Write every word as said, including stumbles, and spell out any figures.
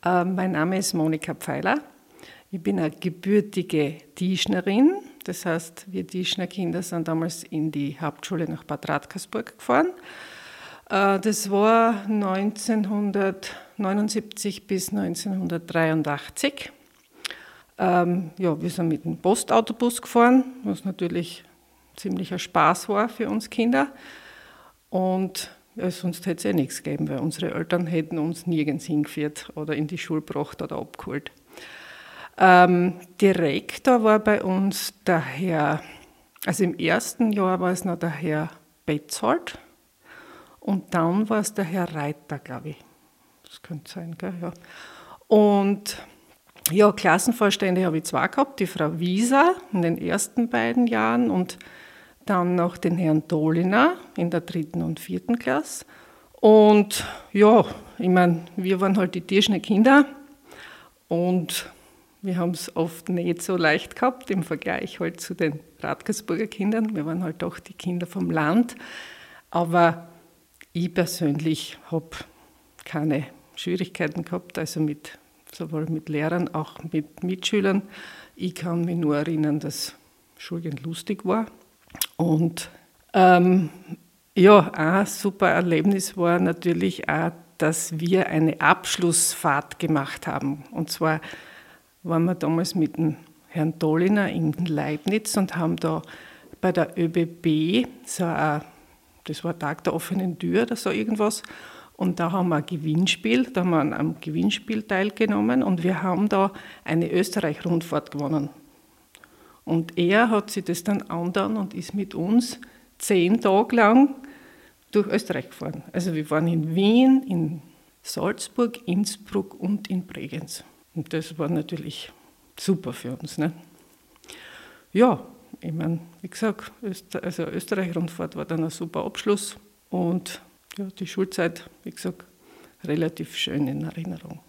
Äh, mein Name ist Monika Pfeiler. Ich bin eine gebürtige Tischnerin. Das heißt, wir Tischner Kinder sind damals in die Hauptschule nach Bad Radkersburg gefahren. Äh, das war neunzehnhundertneunundsiebzig bis neunzehnhundertdreiundachtzig. Ähm, ja, wir sind mit dem Postautobus gefahren, was natürlich ziemlicher Spaß war für uns Kinder. Und ja, sonst hätte es eh nichts gegeben, weil unsere Eltern hätten uns nirgends hingeführt oder in die Schule gebracht oder abgeholt. Ähm, Direktor war bei uns der Herr, also im ersten Jahr war es noch der Herr Betzold und dann war es der Herr Reiter, glaube ich. Das könnte sein, gell? Ja. Und ja, Klassenvorstände habe ich zwei gehabt, die Frau Wieser in den ersten beiden Jahren und dann noch den Herrn Doliner in der dritten und vierten Klasse. Und ja, ich meine, wir waren halt die Tischner Kinder und wir haben es oft nicht so leicht gehabt im Vergleich halt zu den Radkersburger Kindern. Wir waren halt auch die Kinder vom Land. Aber ich persönlich habe keine Schwierigkeiten gehabt, also mit, sowohl mit Lehrern, auch mit Mitschülern. Ich kann mich nur erinnern, dass Schulgehen lustig war. Und ähm, ja, ein super Erlebnis war natürlich auch, dass wir eine Abschlussfahrt gemacht haben. Und zwar waren wir damals mit dem Herrn Doliner in Leibniz und haben da bei der ÖBB, so ein, das war Tag der offenen Tür oder so irgendwas, und da haben wir ein Gewinnspiel, da haben wir an einem Gewinnspiel teilgenommen und wir haben da eine Österreich-Rundfahrt gewonnen. Und er hat sich das dann angetan und ist mit uns zehn Tage lang durch Österreich gefahren. Also wir waren in Wien, in Salzburg, Innsbruck und in Bregenz. Und das war natürlich super für uns. Ne? Ja, ich meine, wie gesagt, Öster- also Österreich-Rundfahrt war dann ein super Abschluss und ja, die Schulzeit, wie gesagt, relativ schön in Erinnerung.